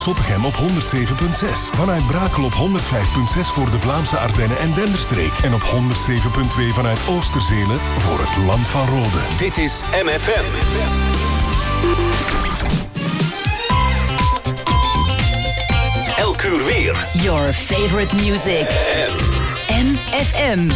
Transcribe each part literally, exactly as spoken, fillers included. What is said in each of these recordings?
Zottegem op honderd zeven komma zes. Vanuit Brakel op honderd vijf komma zes voor de Vlaamse Ardennen en Denderstreek. En op honderd zeven komma twee vanuit Oosterzelen voor het Land van Rode. Dit is M F M. Elk uur weer. Your favorite music. M F M.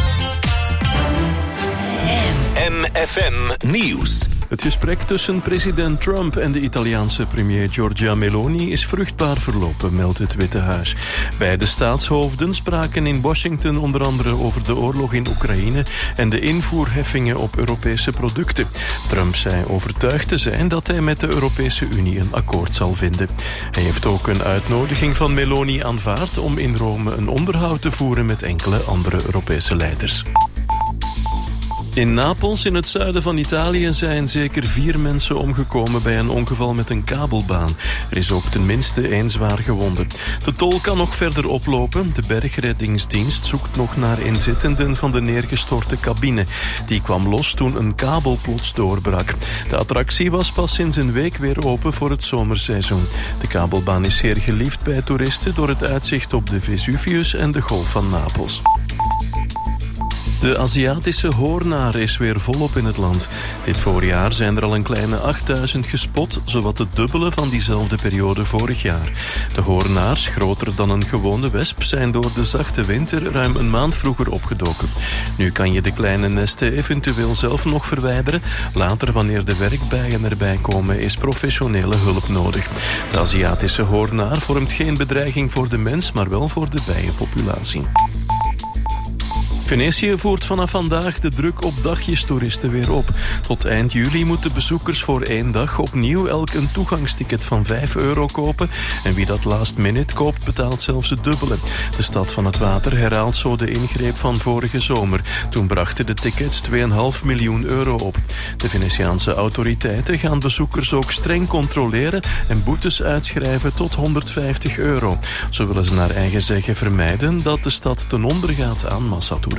M F M Nieuws. Het gesprek tussen president Trump en de Italiaanse premier Giorgia Meloni is vruchtbaar verlopen, meldt het Witte Huis. Beide staatshoofden spraken in Washington onder andere over de oorlog in Oekraïne en de invoerheffingen op Europese producten. Trump zei overtuigd te zijn dat hij met de Europese Unie een akkoord zal vinden. Hij heeft ook een uitnodiging van Meloni aanvaard om in Rome een onderhoud te voeren met enkele andere Europese leiders. In Napels, in het zuiden van Italië, zijn zeker vier mensen omgekomen bij een ongeval met een kabelbaan. Er is ook tenminste één zwaar gewonde. De tol kan nog verder oplopen. De bergreddingsdienst zoekt nog naar inzittenden van de neergestorte cabine. Die kwam los toen een kabel plots doorbrak. De attractie was pas sinds een week weer open voor het zomerseizoen. De kabelbaan is zeer geliefd bij toeristen door het uitzicht op de Vesuvius en de Golf van Napels. De Aziatische hoornaar is weer volop in het land. Dit voorjaar zijn er al een kleine achtduizend gespot, zowat het dubbele van diezelfde periode vorig jaar. De hoornaars, groter dan een gewone wesp, zijn door de zachte winter ruim een maand vroeger opgedoken. Nu kan je de kleine nesten eventueel zelf nog verwijderen. Later, wanneer de werkbijen erbij komen, is professionele hulp nodig. De Aziatische hoornaar vormt geen bedreiging voor de mens, maar wel voor de bijenpopulatie. Venetië voert vanaf vandaag de druk op dagjestoeristen weer op. Tot eind juli moeten bezoekers voor één dag opnieuw elk een toegangsticket van vijf euro kopen. En wie dat last minute koopt, betaalt zelfs het dubbele. De Stad van het Water herhaalt zo de ingreep van vorige zomer. Toen brachten de tickets twee komma vijf miljoen euro op. De Venetiaanse autoriteiten gaan bezoekers ook streng controleren en boetes uitschrijven tot honderdvijftig euro. Zo willen ze naar eigen zeggen vermijden dat de stad ten onder gaat aan massatoerisme.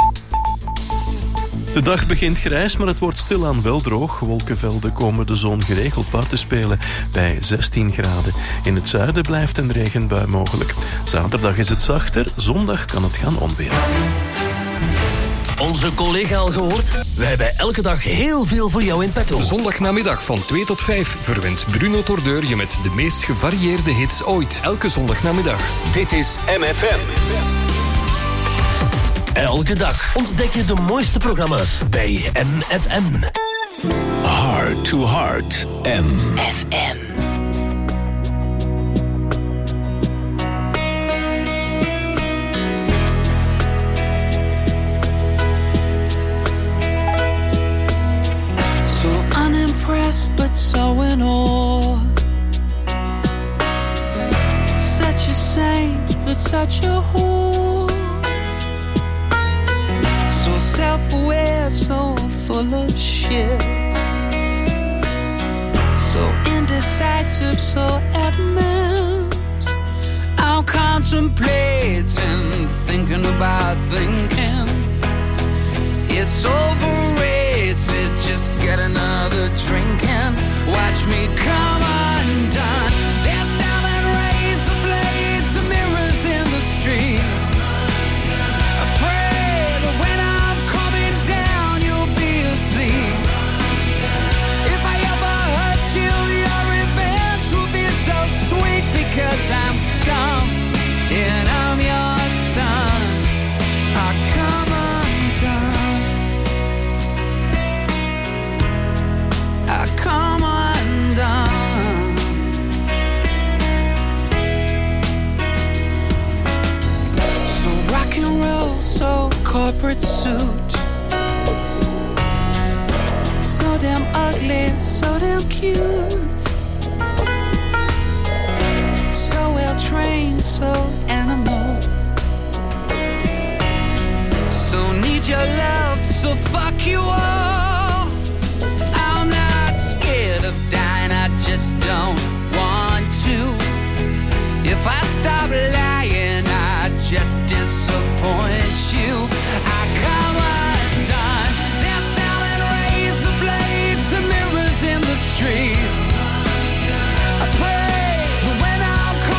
De dag begint grijs, maar het wordt stilaan wel droog. Wolkenvelden komen de zon geregeld parten spelen bij zestien graden. In het zuiden blijft een regenbui mogelijk. Zaterdag is het zachter, zondag kan het gaan onweren. Onze collega al gehoord? Wij hebben elke dag heel veel voor jou in petto. Zondagnamiddag van twee tot vijf verwint Bruno Tordeur je met de meest gevarieerde hits ooit. Elke zondagnamiddag. Dit is M F M. Elke dag ontdek je de mooiste programma's bij M F M. Heart to Heart, M F M. So unimpressed but so in awe. Such a saint but such a whore. So self-aware, so full of shit. So indecisive, so adamant. I'm contemplating, thinking about thinking. It's overrated, just get another drink and watch me come undone. They're selling razor blades and mirrors in the street. Because I'm scum and I'm your son, I come undone. I come undone. So rock and roll, so corporate suit. So damn ugly, so damn cute. Trained, so animal. So need your love, so fuck you all. I'm not scared of dying, I just don't want to. If I stop lying, I just disappoint you. I come undone. They're selling razor blades and mirrors in the street. I pray when I'm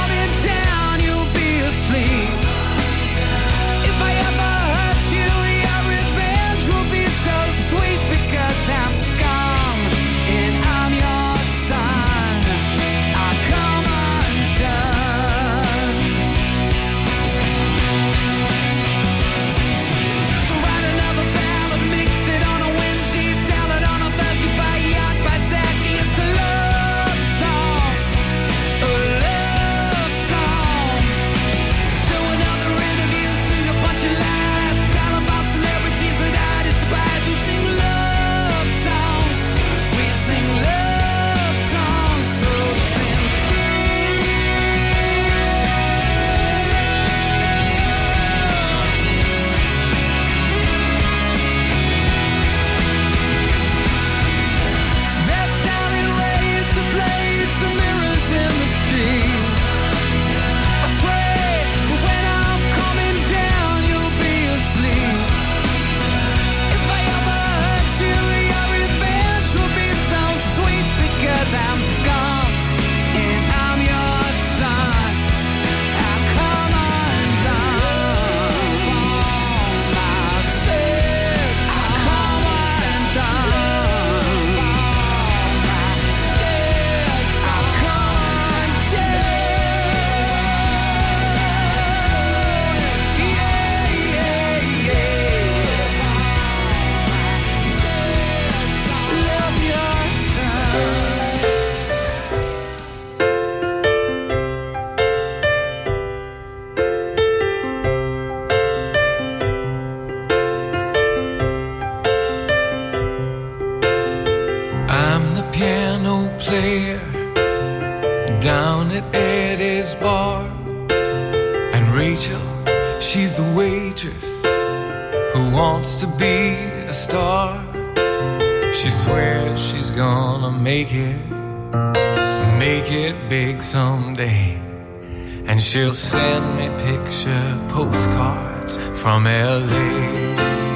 Eddie's bar. And Rachel, she's the waitress who wants to be a star. She swears she's gonna make it, make it big someday. And she'll send me picture postcards from L A.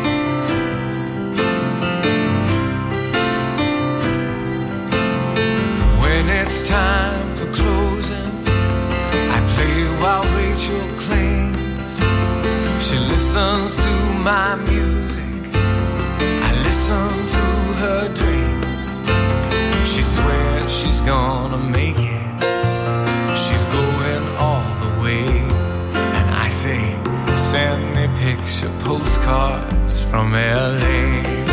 It's time for closing. I play while Rachel clings. She listens to my music. I listen to her dreams. She swears she's gonna make it. She's going all the way. And I say, send me picture postcards from L A.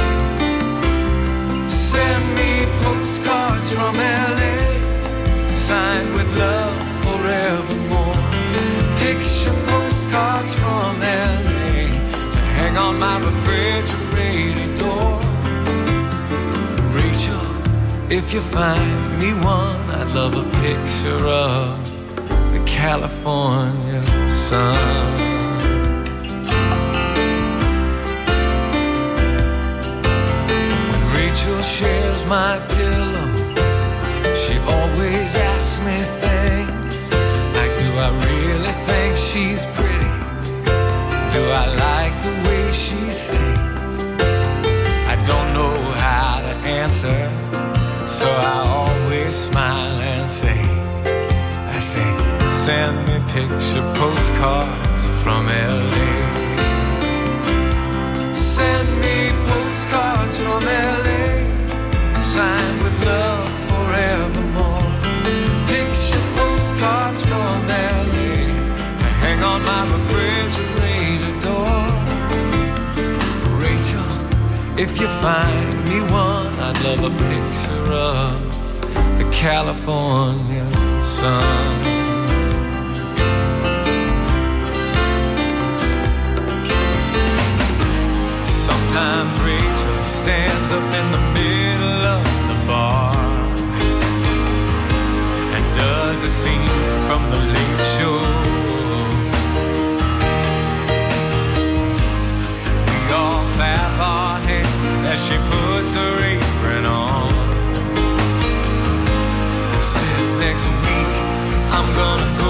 Send me postcards from L A. Signed with love forevermore. Picture postcards from L A to hang on my refrigerator door. Rachel, if you find me one, I'd love a picture of the California sun. When Rachel shares my pillow, she always asks me things like, do I really think she's pretty? Do I like the way she sings? I don't know how to answer, so I always smile and say, I say, send me picture postcards from L A. Send me postcards from L A, signed with love forevermore. Picture postcards from L A to hang on my refrigerator door. Rachel, if you find me one, I'd love a picture of the California sun. Sometimes Rachel stands up in the middle of the bar and does a scene from the Late Show. We all clap our hands as she puts her apron on and says, next week I'm gonna go.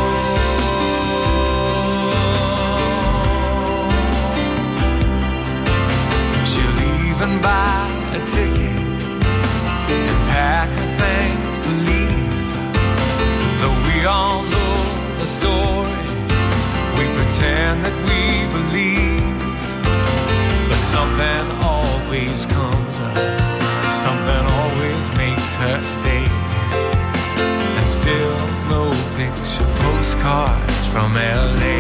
She'll even buy a ticket and pack her things to leave. Though we all know the story, we pretend that we believe. But something always comes up, something always makes her stay. And still no picture postcards from L A.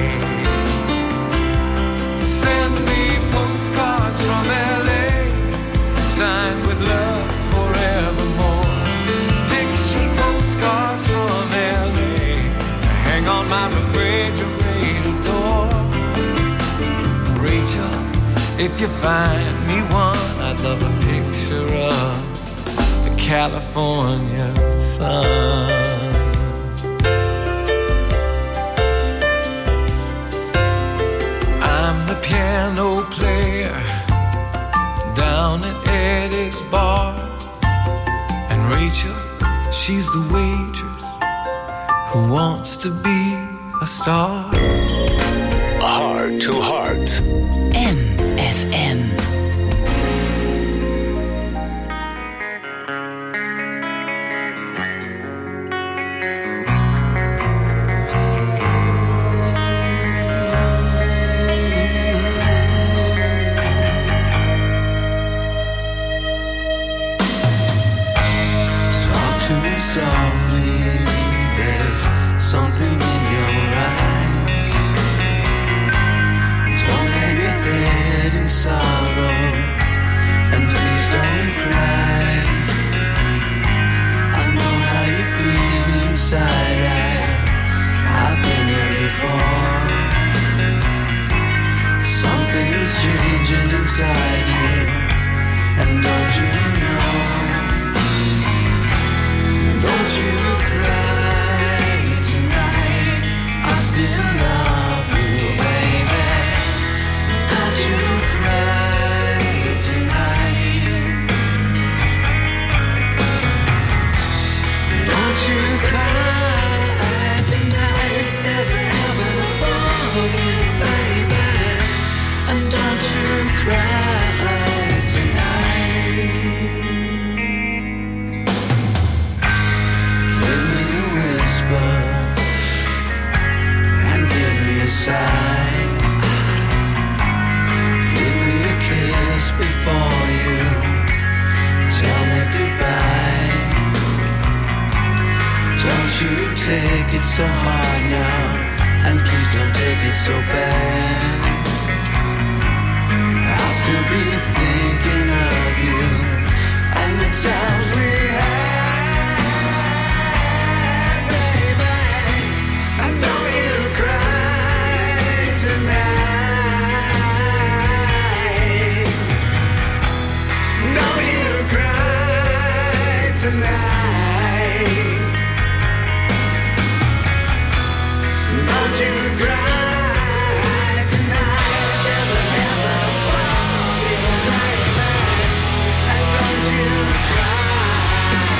Send me postcards from L A, signed with love forevermore. Picture postcards from L A to hang on my refrigerator door. Rachel, if you find me one, I'd love a picture of the California sun. I'm the piano player down at Eddie's bar, and Rachel, she's the waitress who wants to be a star. Heart to Heart. M F M. Softly, there's something in your eyes. Don't hang your head in sorrow. so hard now, and please don't take it so bad. I'll still be thinking of you and the times we had, baby. And don't you cry tonight. Don't you cry tonight. Don't you cry tonight. There's a heaven above you, baby. And don't you cry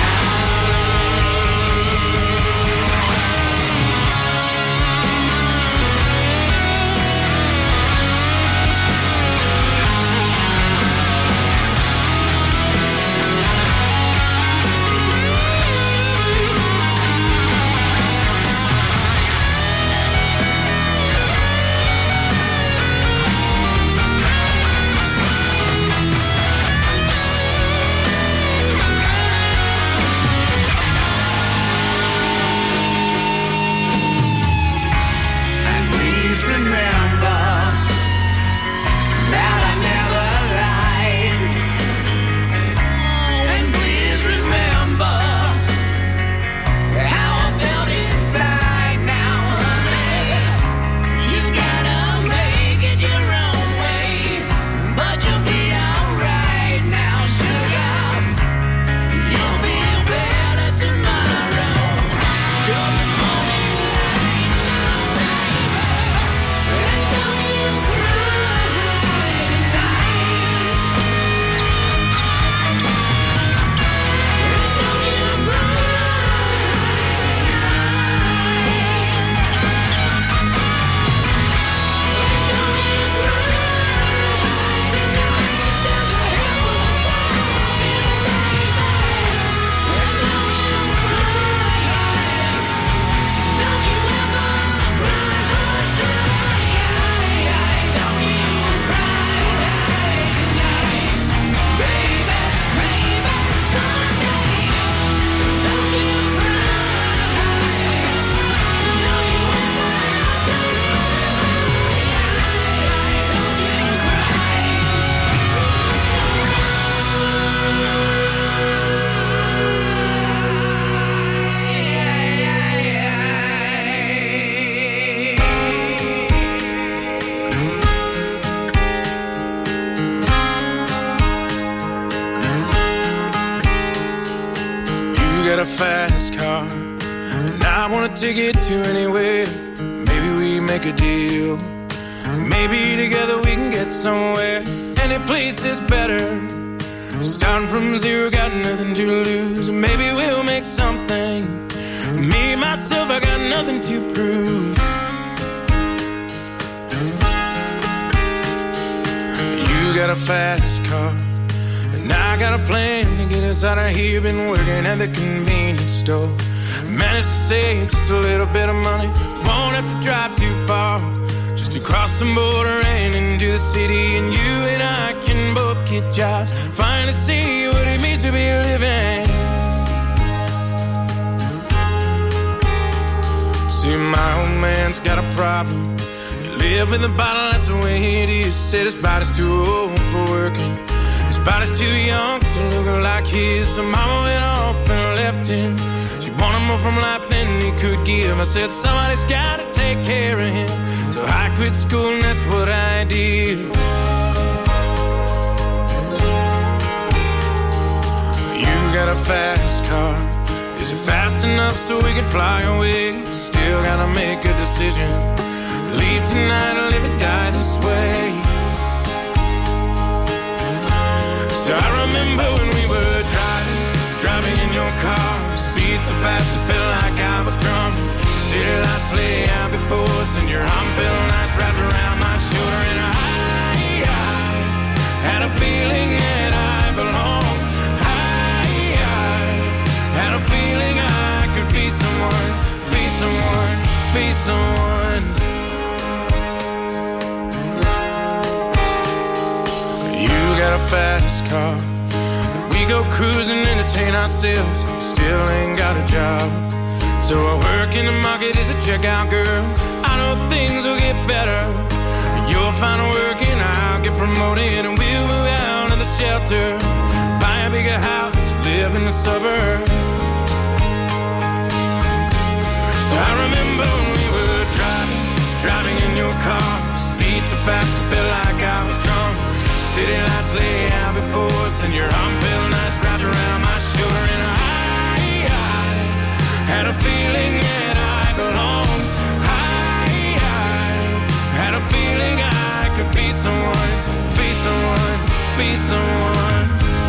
a fast car, and I wanna take it to anywhere. Maybe we make a deal. Maybe together we can get somewhere. Any place is better. Starting from zero, got nothing to lose. Maybe we'll make something. Me, myself, I got nothing to prove. You got a fast car, and I got a plan to get us out of here. Been working at the convenience store. Managed to save just a little bit of money. Won't have to drive too far, just to cross the border and into the city. And you and I can both get jobs, finally see what it means to be living. See, my old man's got a problem. You live with a bottle, that's the way it is. Said his body's too old for working, his body's too young to look like his. So mama went off and left him. She wanted more from life than he could give. I said somebody's gotta take care of him. So I quit school and that's what I did. You got a fast car, is it fast enough so we can fly away? Still gotta make a decision, leave tonight or live or die this way. So I remember when we were driving, driving in your car. Speed so fast it felt like I was drunk. City lights lay out before us, and your arm felt nice wrapped around my shoulder. And I, I had a feeling that I belonged. I, I had a feeling I could be someone, be someone, be someone. You got a fast car, but we go cruising, entertain ourselves. Still ain't got a job, so So I work in the market as a checkout girl. I know things will get better. You'll find work and I'll get promoted, and we'll move out of the shelter, buy a bigger house, live in the suburbs. So I remember when we were driving, driving in your car, speed so fast I felt like I was drunk. City lights lay out before us, and your arm felt nice wrapped around my shoulder, and I, I had a feeling that I belonged. I, I had a feeling I could be someone, be someone, be someone.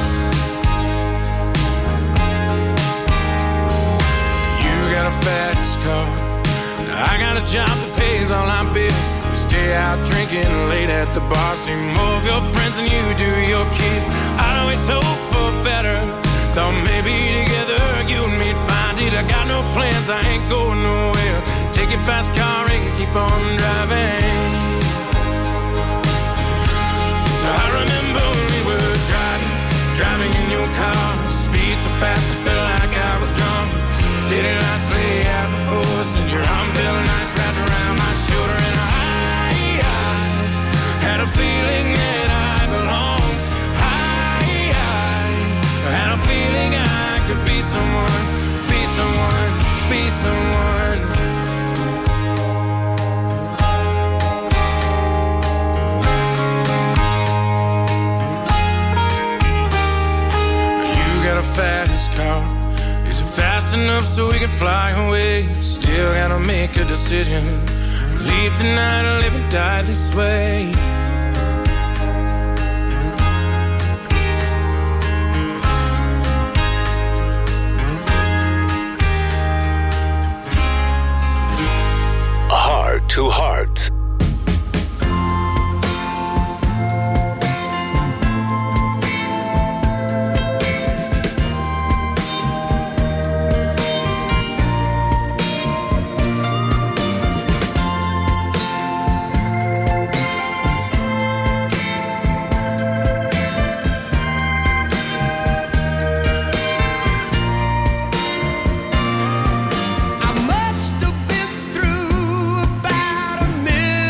You got a fast car, I got a job that pays all our bills. We stay out drinking late at the bar, see more of your friends than you do your kids. I'd always hope for better, thought maybe together you and me'd find it. I got no plans, I ain't going nowhere. Take your fast car and keep on driving. So I remember when we were driving, driving in your car, speed so fast I felt like I was drunk. City lights lay out before us, and your arm felt nice wrapped around my shoulder, and I, I had a feeling that I belonged. I, I had a feeling I could be someone, be someone, be someone. You got a fast car, is it fast enough so we can fly away? Still gotta make a decision, leave tonight or live and die this way. Heart to Heart. I must have been through about a million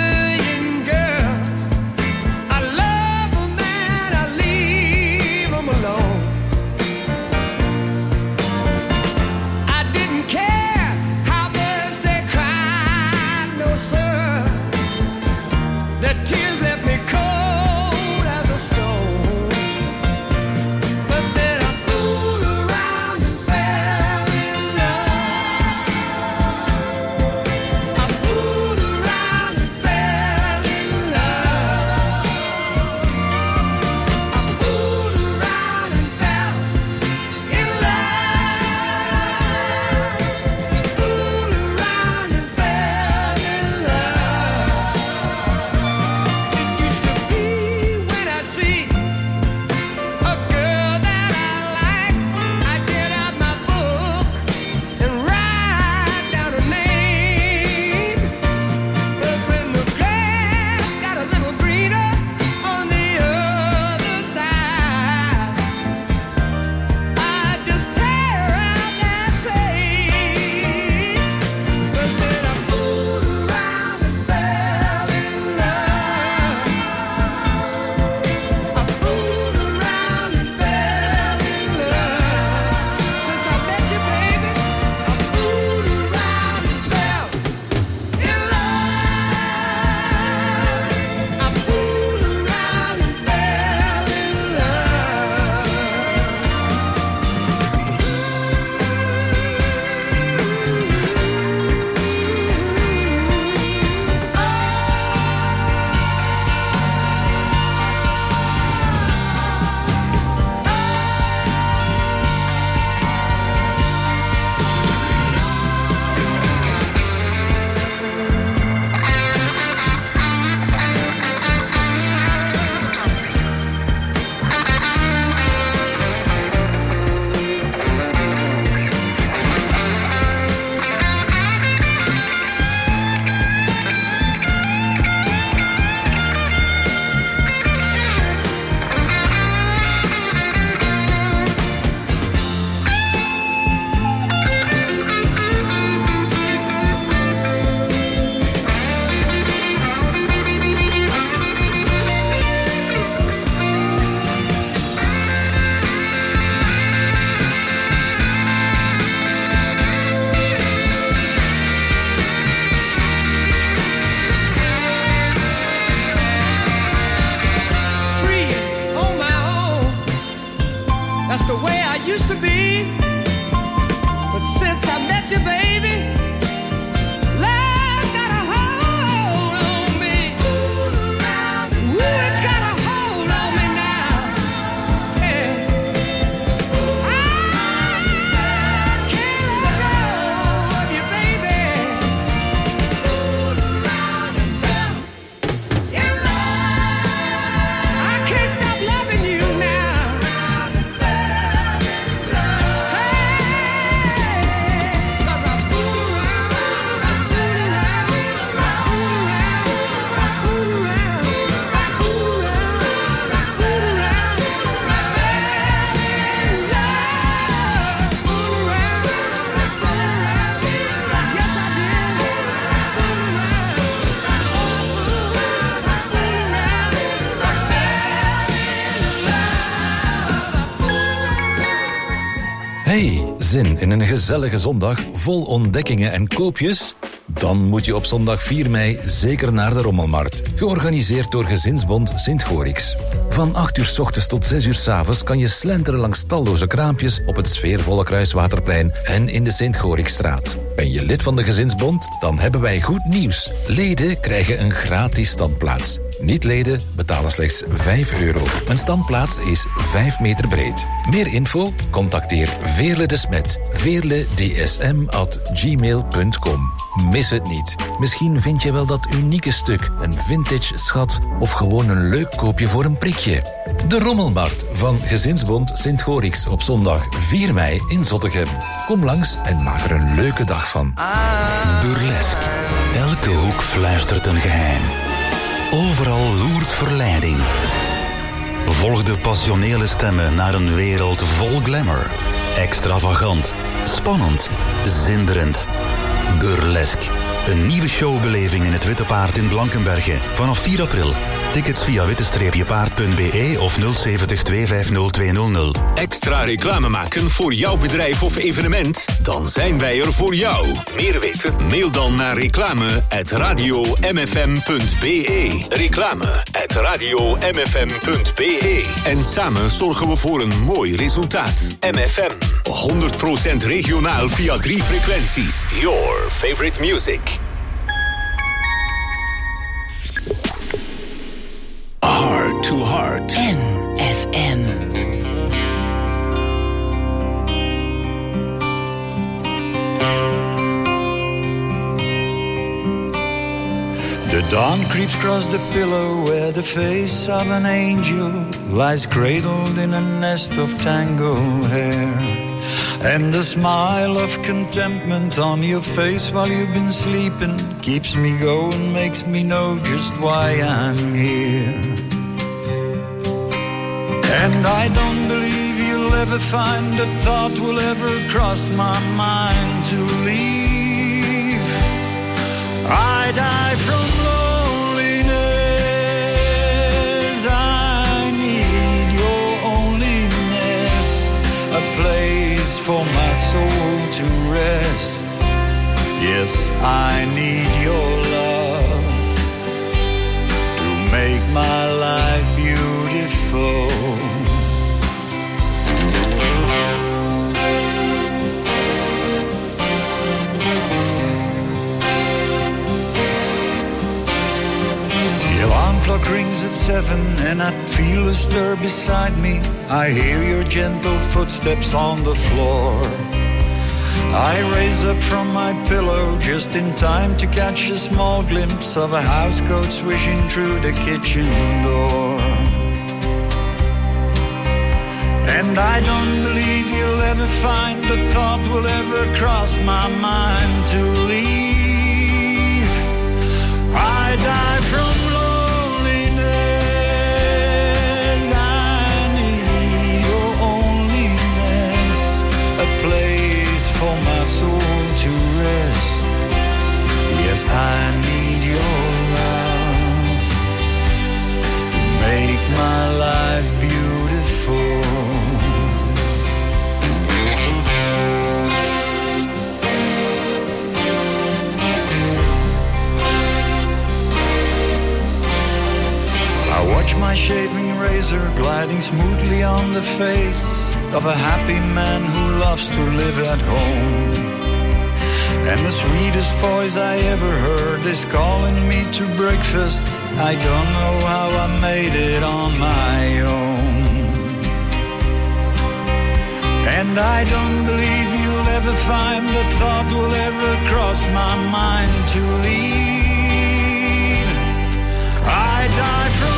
Zin in een gezellige zondag vol ontdekkingen en koopjes? Dan moet je op zondag vier mei zeker naar de Rommelmarkt. Georganiseerd door Gezinsbond Sint-Gorix. Van acht uur 's ochtends tot zes uur 's avonds kan je slenteren langs talloze kraampjes op het sfeervolle Kruiswaterplein en in de Sint-Gorixstraat. Ben je lid van de Gezinsbond? Dan hebben wij goed nieuws. Leden krijgen een gratis standplaats. Niet-leden betalen slechts vijf euro. Een standplaats is vijf meter breed. Meer info? Contacteer Veerle de Smet. veerle d s m at gmail punt com. Mis het niet. Misschien vind je wel dat unieke stuk, een vintage schat of gewoon een leuk koopje voor een prikje. De Rommelmarkt van Gezinsbond Sint-Gorix op zondag vier mei in Zottegem. Kom langs en maak er een leuke dag van. Burlesque. Elke hoek fluistert een geheim. Overal loert verleiding. Volg de passionele stemmen naar een wereld vol glamour. Extravagant, spannend, zinderend. Burlesque. Een nieuwe showbeleving in het Witte Paard in Blankenberge. Vanaf vier april. Tickets via witte paard punt b e of nul zeven nul twee vijf nul twee nul nul. Extra reclame maken voor jouw bedrijf of evenement? Dan zijn wij er voor jou. Meer weten? Mail dan naar reclame at radio m f m punt b e. Reclame at radio m f m punt b e. En samen zorgen we voor een mooi resultaat. M F M. honderd procent regionaal via drie frequenties. Your favorite music. Heart to Heart. M F M. The dawn creeps across the pillow where the face of an angel lies cradled in a nest of tangled hair. And the smile of contentment on your face while you've been sleeping keeps me going, makes me know just why I'm here. And I don't believe you'll ever find a thought will ever cross my mind to leave. I die from loneliness. I need your onlyness, a place for my soul to rest. Yes, I need your love to make my life beautiful. The alarm clock rings at seven and I feel a stir beside me. I hear your gentle footsteps on the floor. I raise up from my pillow just in time to catch a small glimpse of a housecoat swishing through the kitchen door. And I don't believe you'll ever find a thought will ever cross my mind to leave. I die from loneliness. I need your onlyness, a place for my soul to rest. Yes, I need your love to make my life beautiful. I watch my shaving razor gliding smoothly on the face of a happy man who loves to live at home. And the sweetest voice I ever heard is calling me to breakfast. I don't know how I made it on my own. And I don't believe you'll ever find the thought will ever cross my mind to leave. I die from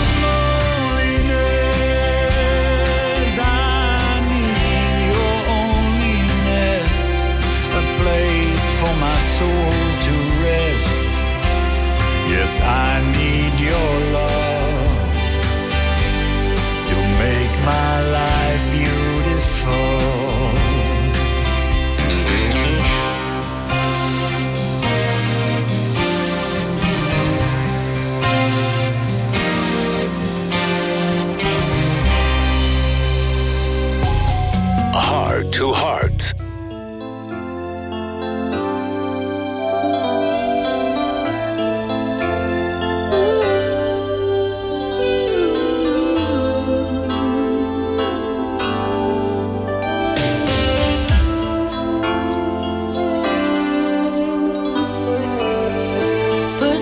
loneliness. I need your onlyness, a place for my soul to rest. Yes, I need your love to make my life beautiful. Heart to Heart.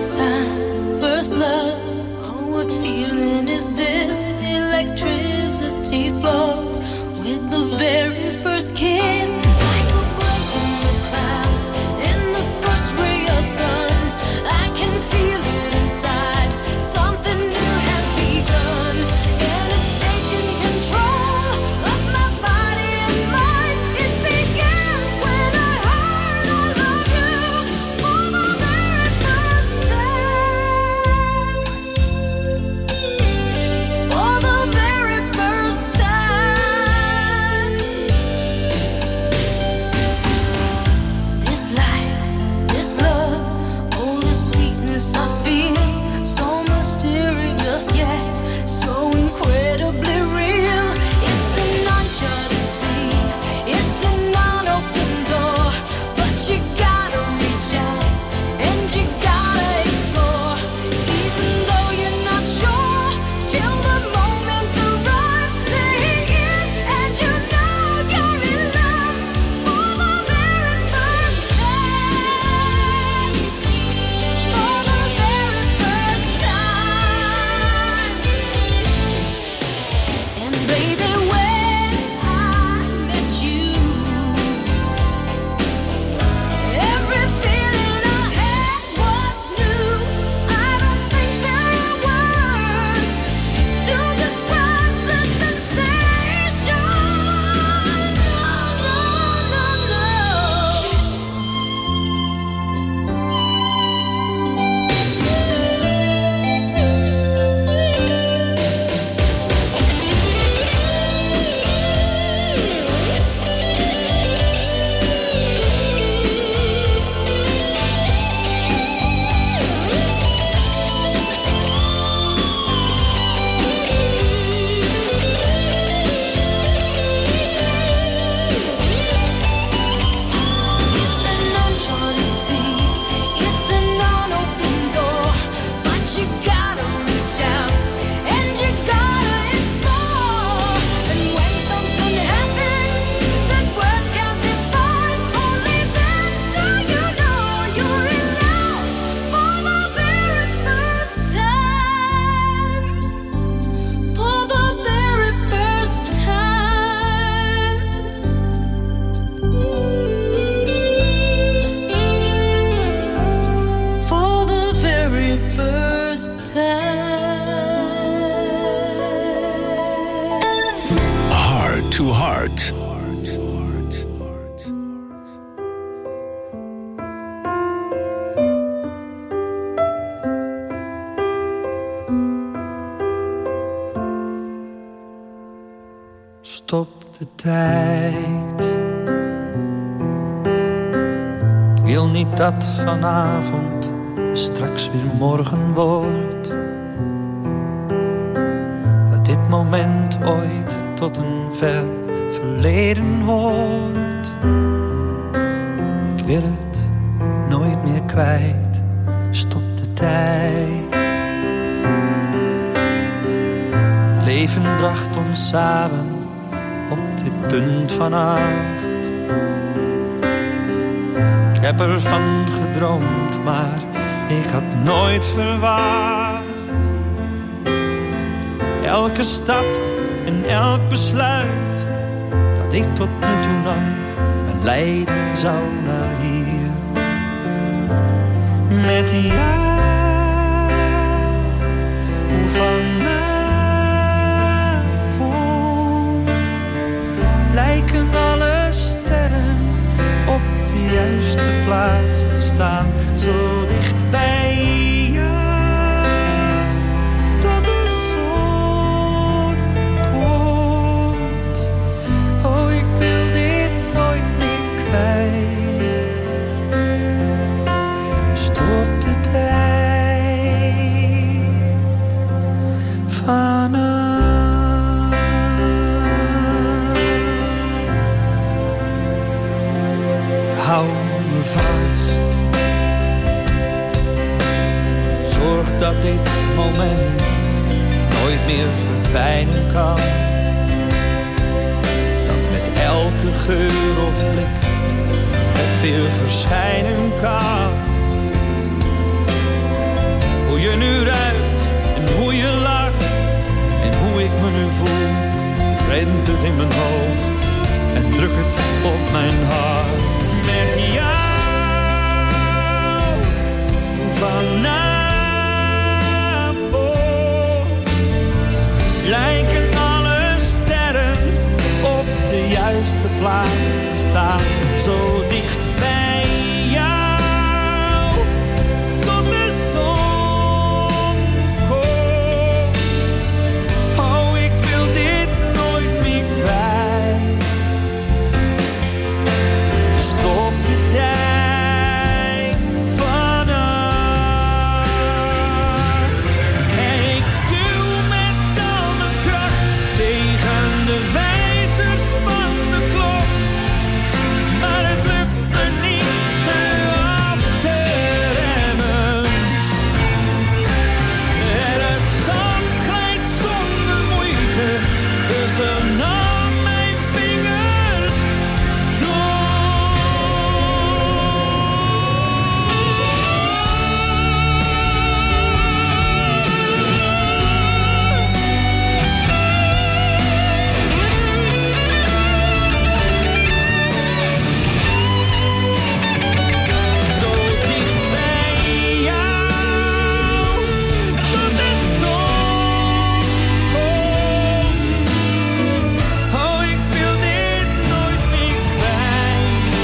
first time, first love. Oh, what feeling is this? Electricity flows with the very first kiss. Like a break in the clouds, in the first ray of sun. I can feel it inside. Something new has begun, and it's taking control of my body and mind. It began when I heard I love you for the very first time. For the very first time. This life, this love, oh the sweetness I feel, so mysterious yet so incredibly real. It's an uncharted sea, it's an unopened door, but you gotta reach out and you gotta explore, even though you're not sure till the moment arrives. There he is, and you know you're in love for the very first time. For the very first time. And baby, when I met you, every feeling I had was new. I don't think there are words to describe the sensation. No, no, no, it's an uncharted sea, it's an unopened door, but you gotta reach out and you gotta explore. And when something happens that words can't define, only then do you know you're in love for the very first time. For the very first time. For the very first time. Heart to Heart. Stop de tijd. Ik wil niet dat vanavond straks weer morgen wordt. Dat dit moment ooit tot een ver verleden hoort. Ik wil het nooit meer kwijt. Stop de tijd. Het leven bracht ons samen op dit punt van acht. Ik heb ervan gedroomd, maar ik had nooit verwacht dat elke stap en elk besluit dat ik tot nu toe nam me leiden zou naar hier. Met jou, hoe vanavond lijken alle sterren op de juiste plaats te staan, zo dicht bij jou, tot de zon komt. Oh, ik wil dit nooit meer kwijt. Stop de tijd vanaf. Hou me vast. Zorg dat dit moment nooit meer verdwijnen kan. Dat met elke geur of blik het weer verschijnen kan. uur uit en hoe je lacht en hoe ik me nu voel. Rent het in mijn hoofd en druk het op mijn hart. Met jou vanavond lijken alle sterren op de juiste plaats te staan. Zo dicht bij jou tot de zon komt. Oh, ik wil dit nooit meer kwijt. Dus stop de tijd vannacht. En ik duw met al mijn kracht tegen de wijzers van de klok. Maar het lukt me niet ze af te remmen. En het zand glijdt zonder moeite tussen al mijn vingers door. Zo dicht bij jou tot de zon komt. Oh, ik wil dit nooit meer kwijt.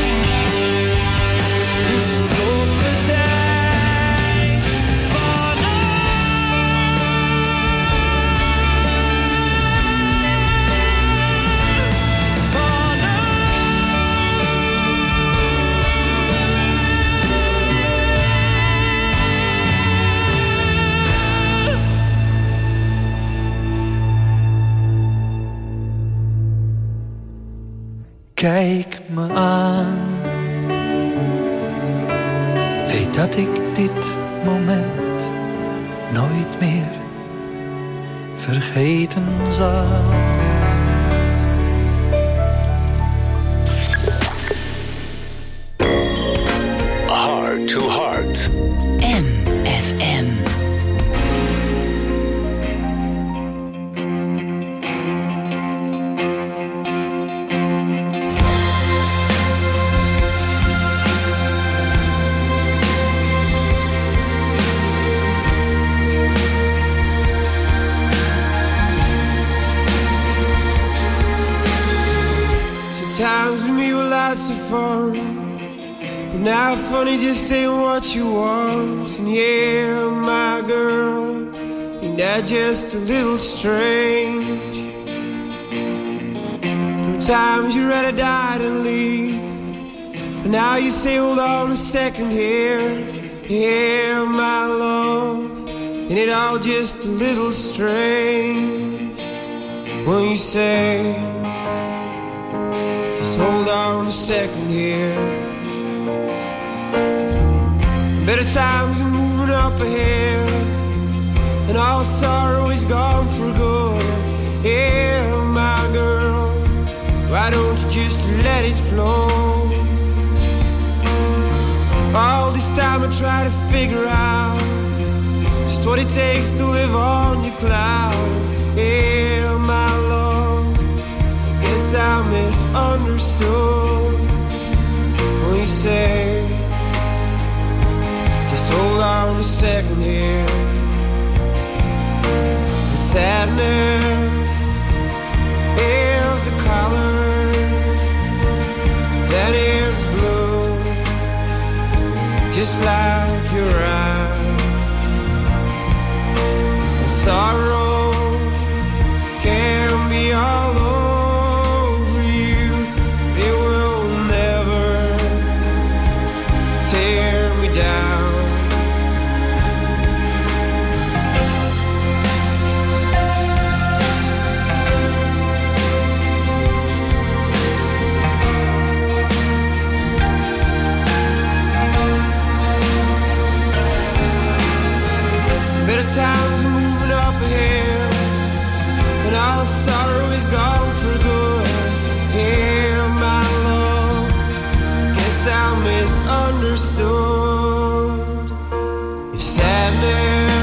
Dus stop de tijd vannacht. Kijk me aan. Weet dat ik dit moment nooit meer vergeten zal. Heart to Heart. M F M. Sometimes when we were lots of fun, but now funny just ain't what you want. And yeah, my girl, ain't that just a little strange? There were times you rather die than leave, but now you say hold on a second here. Yeah, my love, ain't it all just a little strange? When you say hold on a second here. Better times are moving up ahead, and all sorrow is gone for good. Yeah, my girl, why don't you just let it flow? All this time I try to figure out just what it takes to live on your cloud. Yeah, my love, guess I misunderstood when you say just hold on a second here. The sadness is a color that is blue, just like your eyes. And sorrow can be all over you, it will never tear me down. Better times are moving up ahead, and all sorrow is gone for good. Yeah, my love, guess I misunderstood. If sadness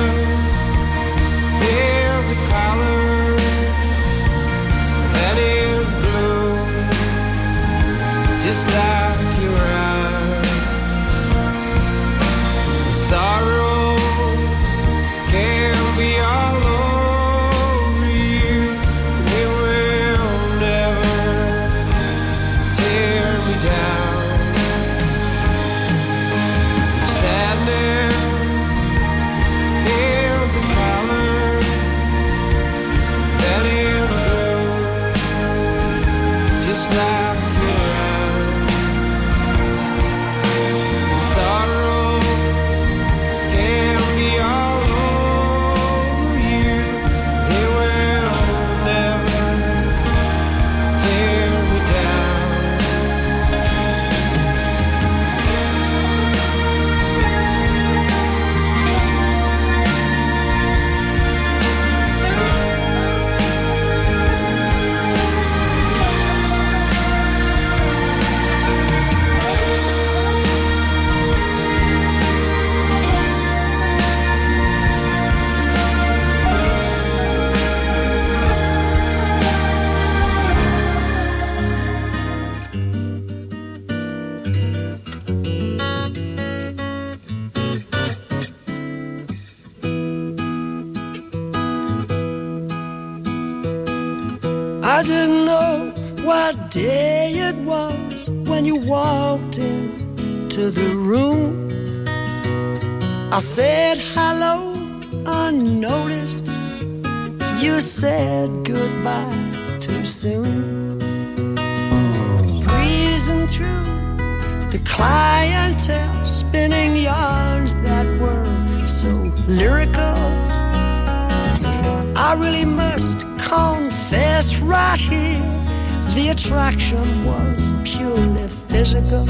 I didn't know what day it was when you walked into the room. I said hello unnoticed. You said goodbye too soon. Breezing through the clientele, spinning yarns that were so lyrical. I really must confess right here, the attraction was purely physical.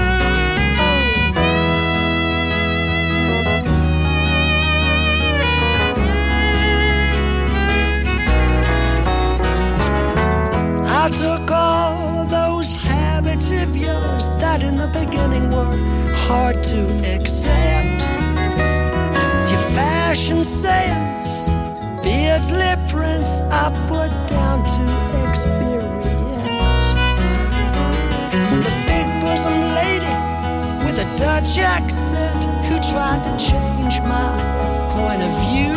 I took all those habits of yours that in the beginning were hard to accept. Your fashion sense, beards, lip prints, I put down to experience. The big bosom lady with a Dutch accent who tried to change my point of view.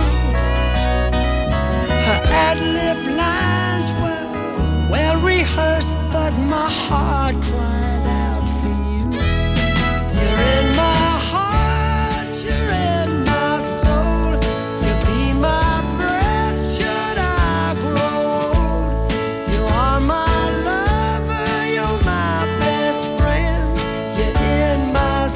Her ad-lib lines were well rehearsed, but my heart cried out for you. You're in my heart, you're in my soul. You be my breath should I grow old. You are my lover, you're my best friend. You're in my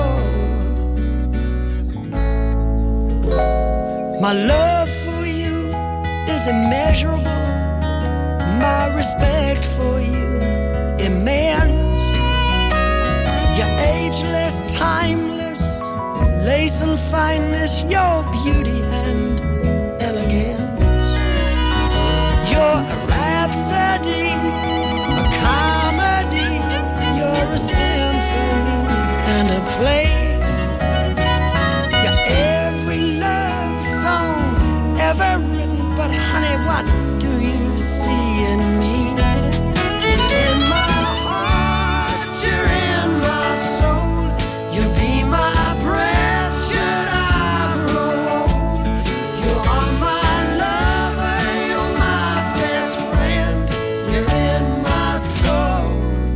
soul. My love for you is immeasurable. My respect for you immense. You're ageless, timeless, lace and fineness, your beauty and elegance. You're a rhapsody, a comedy. You're a symphony and a play. You're every love song ever written, but honey, what do you see in me? You're in my heart, you're in my soul. You be my breath should I grow old. You are my lover, you're my best friend. You're in my soul.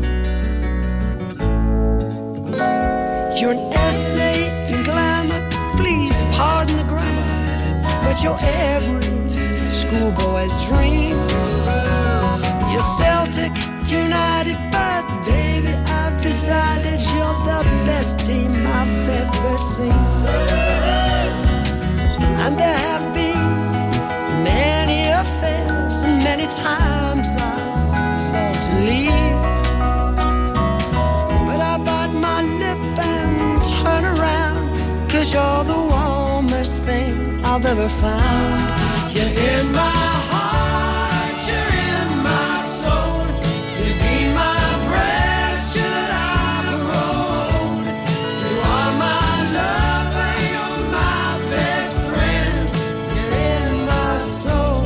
You're an essay in glamour, please pardon the grammar, but you're every schoolboy's dream. You're Celtic United, but baby, I've decided you're the best team I've ever seen. And there have been many affairs, and many times I've thought to leave, but I bite my lip and turn around, 'cause you're the warmest thing I've ever found. You're in my heart, you're in my soul. You be my breath should I grow old. You are my lover, you're my best friend. You're in my soul.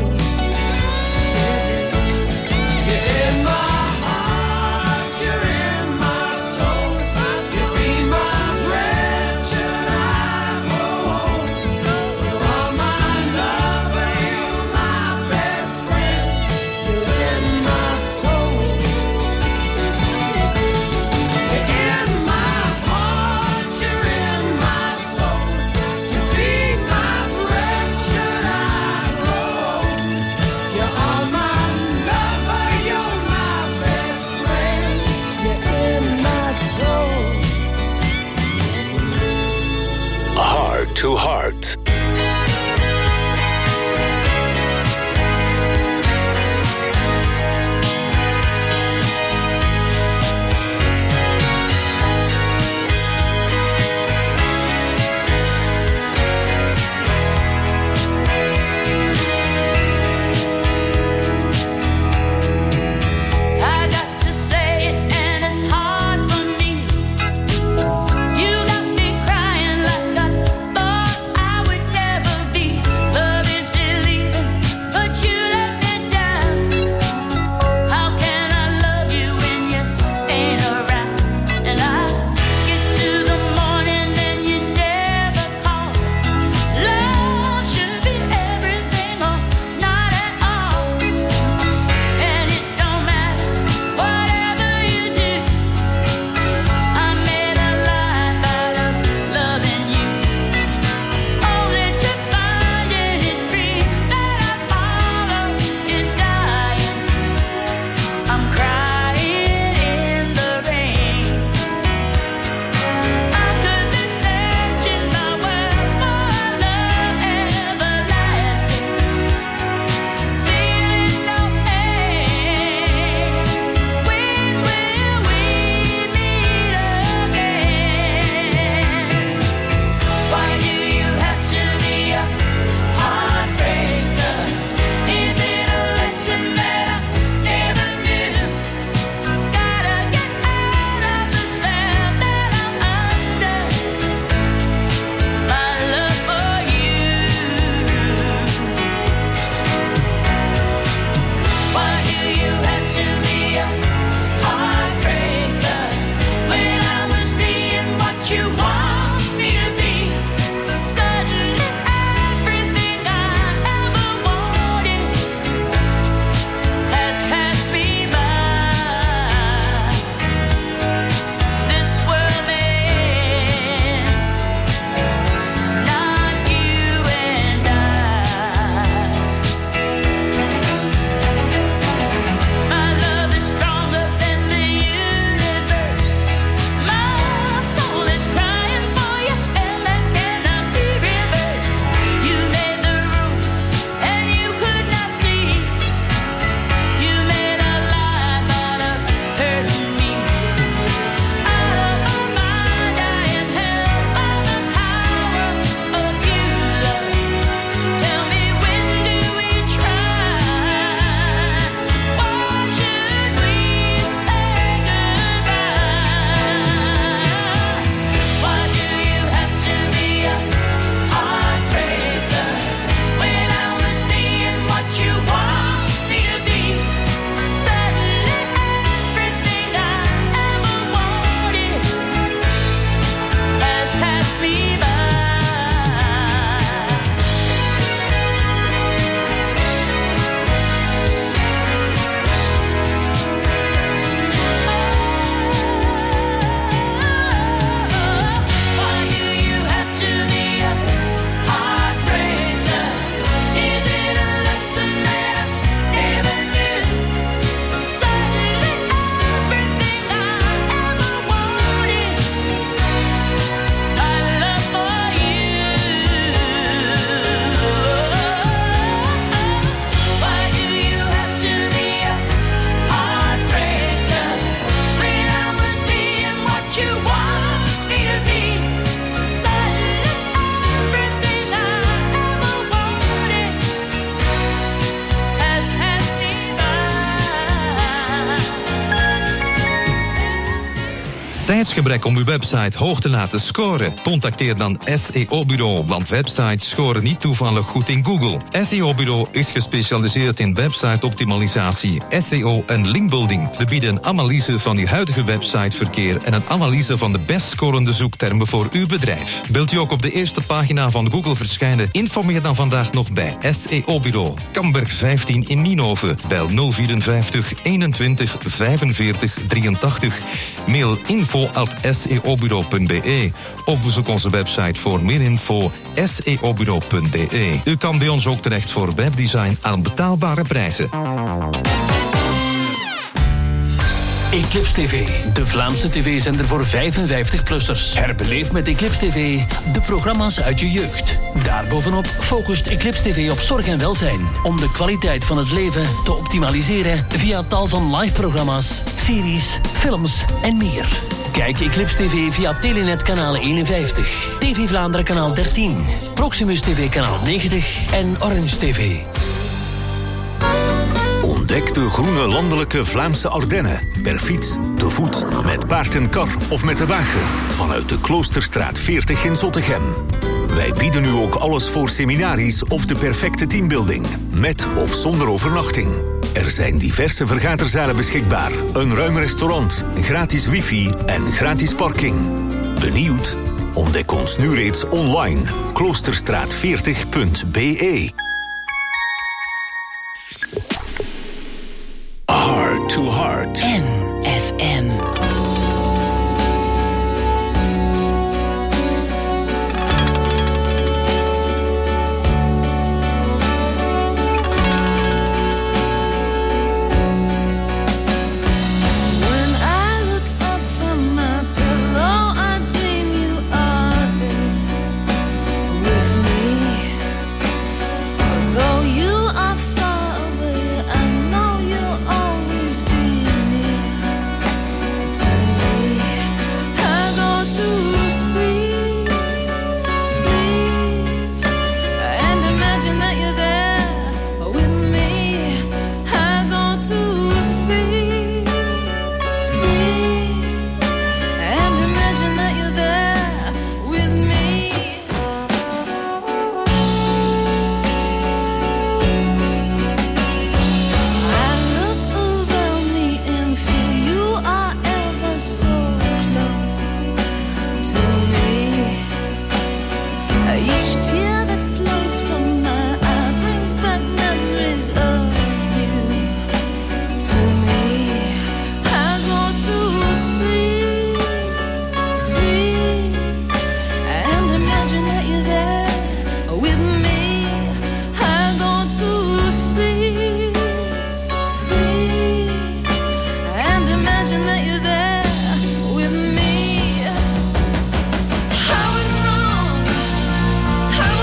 You're in my heart, you're in my soul. You be my breath should I grow old. You are my lover, you're my best friend. You're in my soul. You're in my heart, you're in my soul. You be my breath should I grow old. You are my lover, you're my best friend. You're in my soul. Heart to Heart. I got to say it, and it's hard for me. You got me crying like I thought I would tijdsgebrek om uw website hoog te laten scoren? Contacteer dan S E O-bureau, want websites scoren niet toevallig goed in Google. S E O-bureau is gespecialiseerd in website-optimalisatie, S E O en linkbuilding. We bieden een analyse van uw huidige websiteverkeer en een analyse van de best scorende zoektermen voor uw bedrijf. Wilt u ook op de eerste pagina van Google verschijnen? Informeer dan vandaag nog bij S E O-bureau. Kamberg vijftien in Nienhoven. Bel nul vierenvijftig eenentwintig vijfenveertig drieëntachtig. Mail info at s e o bureau punt b e. Of bezoek onze website voor meer info s e o bureau punt b e. U kan bij ons ook terecht voor webdesign aan betaalbare prijzen. Eclipse T V, de Vlaamse tv-zender voor vijfenvijftig-plussers. Herbeleef met Eclipse T V de programma's uit je jeugd. Daarbovenop focust Eclipse T V op zorg en welzijn, om de kwaliteit van het leven te optimaliseren via tal van live-programma's, series, films en meer. Kijk Eclipse T V via Telenet kanaal eenenvijftig, T V Vlaanderen kanaal dertien, Proximus T V kanaal negentig en Orange T V. Ontdek de groene landelijke Vlaamse Ardennen. Per fiets, te voet, met paard en kar of met de wagen. Vanuit de Kloosterstraat veertig in Zottegem. Wij bieden nu ook alles voor seminaries of de perfecte teambuilding. Met of zonder overnachting. Er zijn diverse vergaderzalen beschikbaar. Een ruim restaurant, gratis wifi en gratis parking. Benieuwd? Ontdek ons nu reeds online. kloosterstraat veertig punt b e. Heart to Heart. M F M. How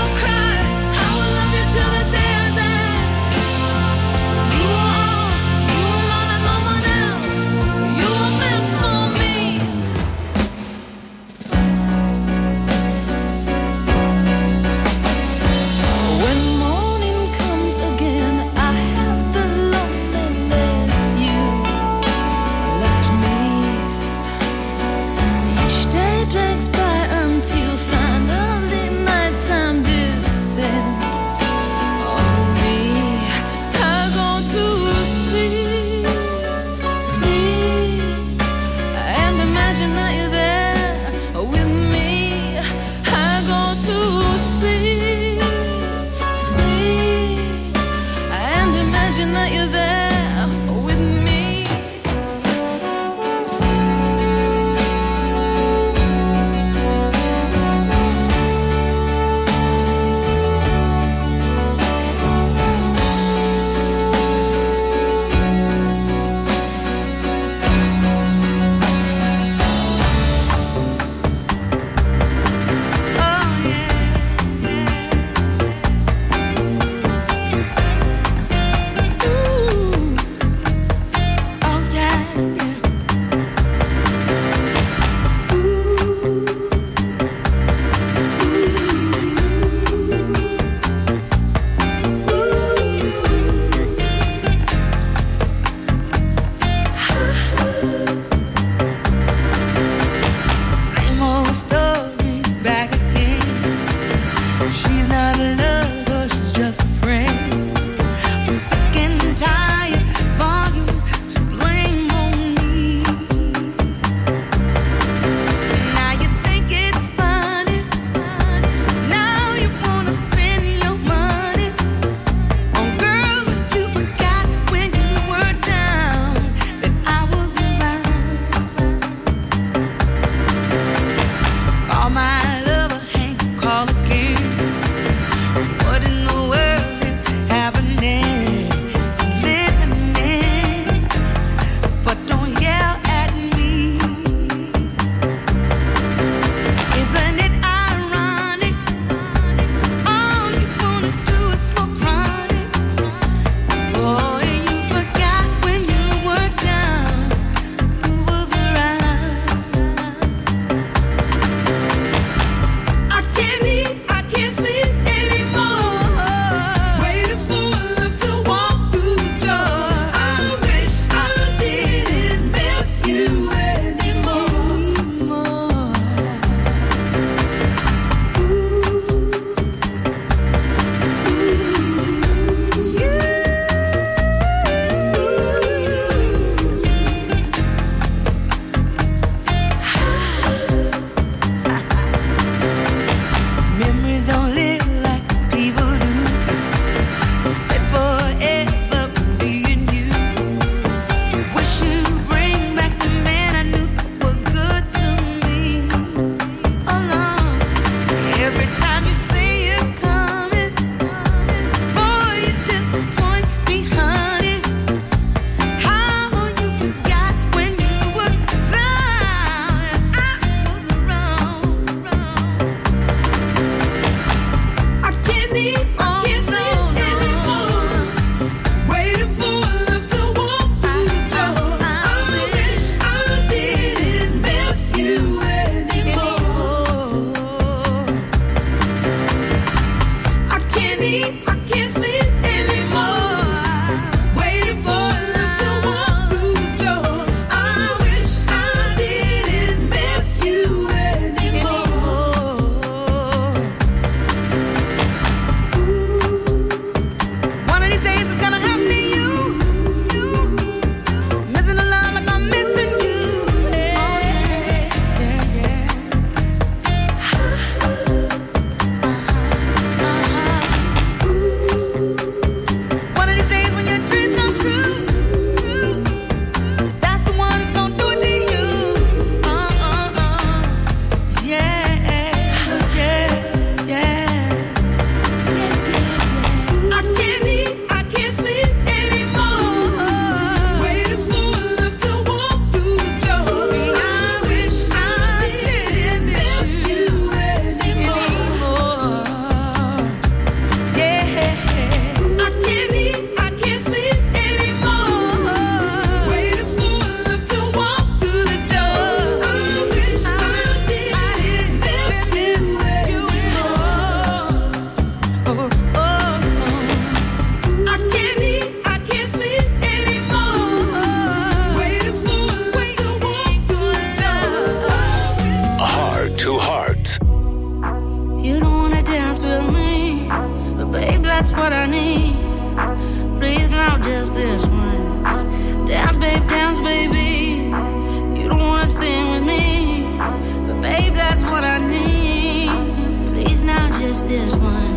She's not a lover, she's just a friend. I'm sick and tired for you to blame on me. Now you think it's funny. Now you wanna spend your money on girls that you forgot when you were down, that I was around. Call my lover, hang, call again. What in the world is happening? I'm listening, but don't yell at me. Isn't it ironic? All you wanna do is smoke chronic. Boy, you forgot when you were down, who was around. I can't eat, I can't sleep anymore. Waiting for love to walk through the door. I wish I didn't miss you anymore. Memories don't live like people do. Said forever me and you. Wish you bring back the man I knew was good to me. Alone. Every time you say you're coming, boy, you disappoint me, honey. How you forgot when you were down and I was around. I can't eat, I can't sleep anymore. Waiting for love to walk through the door. I wish I didn't miss you anymore. I can't eat, I can't sleep anymore. Waiting for love to walk through the door. I wish I didn't miss you anymore. One of these days it's gonna happen to you. Missing a love like I'm missing you. Yeah, yeah, yeah. One of these days when your dreams come true, that's the one that's gonna do it to you. Uh, uh, uh. Yeah, yeah, yeah. I can't eat, I can't sleep anymore. Waiting for love to walk through the door. See, I wish I didn't miss you anymore. Yeah, I can't eat, I can't sleep anymore. Waiting for love to walk through the door. I wish I didn't miss you anymore. Oh, oh, oh. I can't eat, I can't sleep anymore. Waiting for love to walk through the door. Heart to Heart. You don't wanna dance with me, but babe, that's what I need. Please now, just this once. Dance, babe, dance, baby. You don't wanna sing with me, but babe, that's what I need. Please now, just this once.